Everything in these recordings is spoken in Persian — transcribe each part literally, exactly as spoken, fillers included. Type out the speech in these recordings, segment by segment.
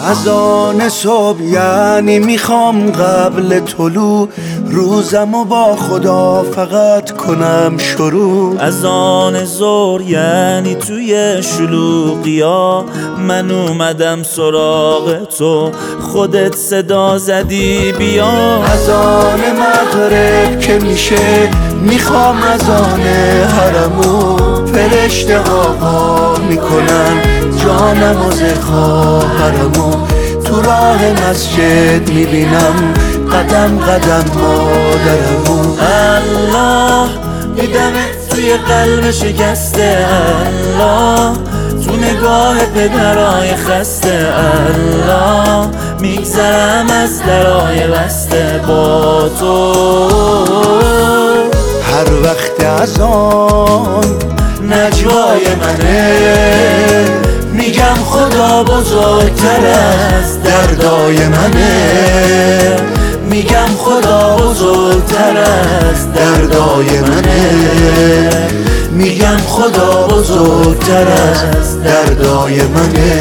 از آن صبح یعنی میخوام قبل طلوع روزمو با خدا فقط کنم شروع. از آن ظهر یعنی توی شلوغیا من اومدم سراغ تو، خودت صدا زدی بیا. از آن مغرب که میشه میخوام از آن حرمو فرشته آقا میکنن جانم و خواهرمو. تو راه مسجد میبینم قدم قدم مادرمو. الله دیدمت توی قلب شکسته، الله تو نگاه پدرای خسته، الله میگذرم از درای بسته با تو. هر وقت از آن نجوای منه میگم خدا بزرگتر از دردای منه، میگم خدا بزرگتر از دردای منه، میگم خدا بزرگتر از دردای منه.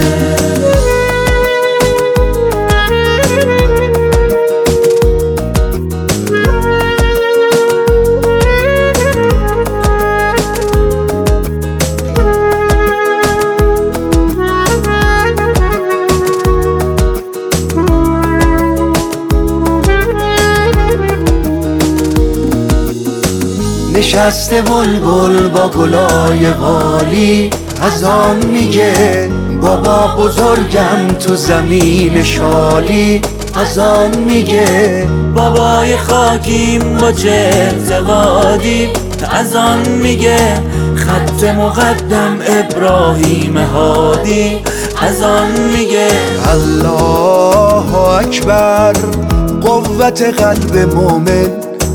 نشسته بلبل با گلای والی از آن میگه بابا بزرگم تو زمین شالی. از آن میگه بابای خاکیم با چه اعتقادی. از آن میگه خط مقدم ابراهیم هادی. از آن میگه الله اکبر قوت قلب مومن.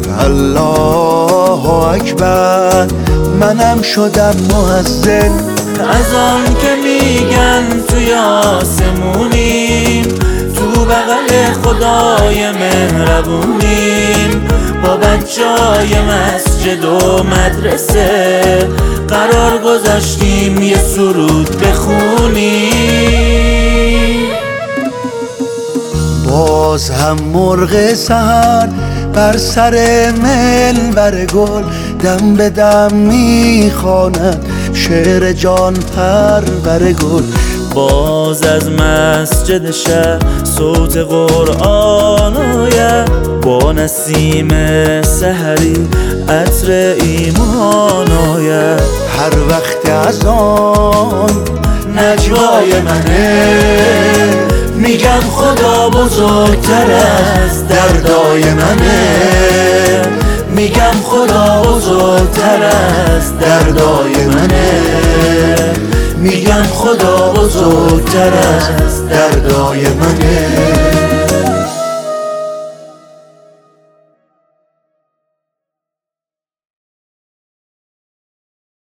الله اکبر منم شدم مؤذن. از آن که میگن توی آسمونیم تو بغل خدای مهربونیم، با بچهای مسجد و مدرسه قرار گذاشتیم یه سرود بخونیم. باز هم مرغ سحر بر سر منبر گل دم به دم میخواند شعر جان پرور گل. باز از مسجد شهر صوت قرآن آید، با نسیم سحری عطر ایمان آید. هر وقت از آن نجوای منه میگم خدا بزرگتر از دردای منه، میگم خدا بزرگتر از دردای منه، میگم خدا بزرگتر از دردای منه.